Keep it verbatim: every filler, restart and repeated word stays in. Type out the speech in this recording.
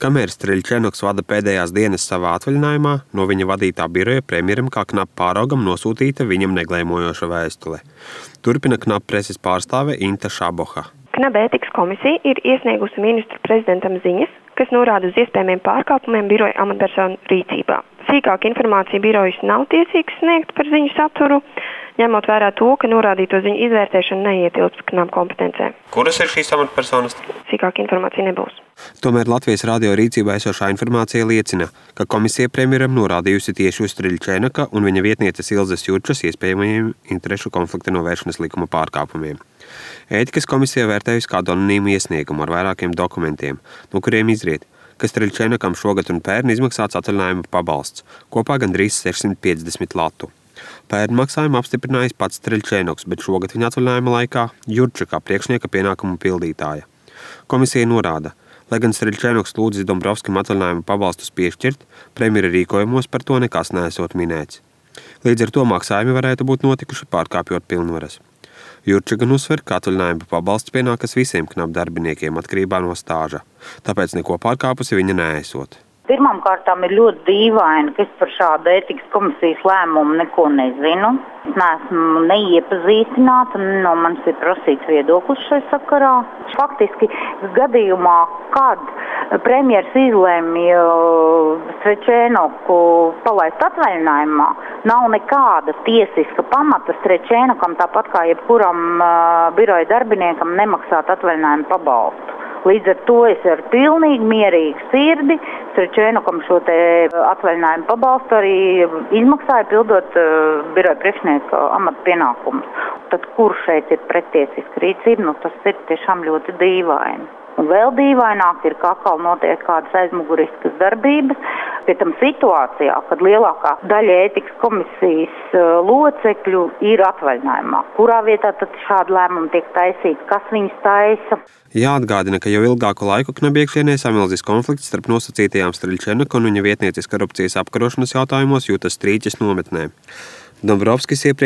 Kamēr Striļčenoks vada pēdējās dienas savā atvaļinājumā, no viņa vadītā biroja premjeram kā Knap pāraugam nosūtīta viņam neglēmojoša vēstule. Turpina Knap preses pārstāve Inta Šaboha. Knap ētikas komisija ir iesniegusi ministru prezidentam ziņas, kas norāda uz iespējamiem pārkāpumiem biroja amatpersonu rīcībā. Sīkāka informācija birojas nav tiesīgs sniegt par ziņu saturu, ņemot vērā to, ka norādīto ziņu izvērtēšana neietilpst Knap kompetencē. Kuras ir šīs amatpersonas? Sīkāka informācija nebūs. Tomēr Latvijas radio rīcībā esošā informācija liecina, ka komisija premjeram norādījusi tieši uz Striļčenoka un viņa vietnieces Ilzes Jurčas iespējamajiem interešu konflikta novēršanas likuma pārkāpumiem. Ētikas komisija vērtējusi kādu anonīmu iesniegumu ar vairākiem dokumentiem, no kuriem izriet, ka Striļčenokam šogad un pērn izmaksāts atvaļinājuma pabalsts, kopā gandrīz sešsimt piecdesmit latu. Pērn maksājumu apstiprinājis pats Striļčenoks, bet šogad viņa atvaļinājuma laikā Jurča kā priekšnieka pienākumu pildītāja. Komisija norāda, lai gan Striļčenoks lūdzis Dombrovskim atvaļinājuma pabalstus piešķirt, premjera rīkojumos par to nekas neesot minēts. Līdz ar to maksājumi varētu būt notikuši pārkāpjot pilnvaras. Jurča gan uzsver, ka atvaļinājuma pabalsts pienākas visiem Knap darbiniekiem atkarībā no stāža, tāpēc neko pārkāpusi viņa neesot. Pirmām kārtām ir ļoti dīvaini, ka es par šādu ētikas komisijas lēmumu neko nezinu. Es neesmu neiepazīstināta, no manis ir prasīts viedoklis šai sakarā. Faktiski gadījumā, kad premjers izlēma Striļčenoku palaist atvaļinājumā, nav nekāda tiesiska pamata Striļčenokam, tāpat kā jebkuram uh, biroja darbiniekam, nemaksāt atvaļinājumu pabalstu. Līdz ar to es ar pilnīgi mierīgu sirdi Striļčenokam šo te atvaļinājumu pabalstu arī izmaksāju, pildot uh, biroja priekšnieka amata pienākumus. Tad kur šeit ir pretiesiska rīcība, nu tas ir tiešām ļoti dīvaini. Un vēl dīvaināk ir, ka atkal notiek kādas aizmuguriskas darbības, pie tam situācijā, kad lielākā daļa ētikas komisijas locekļu ir atvaļinājumā. Kurā vietā tad šādi lēmumi tiek taisīti, kas viņus taisa? Jāatgādina, ka jau ilgāku laiku Knap iekšienē samilzis konflikts starp nosacītajām Striļčenoka un viņa vietnieces korupcijas apkarošanas jautājumos jūtas Strīķes nometnē. Dombrovskis iepriekš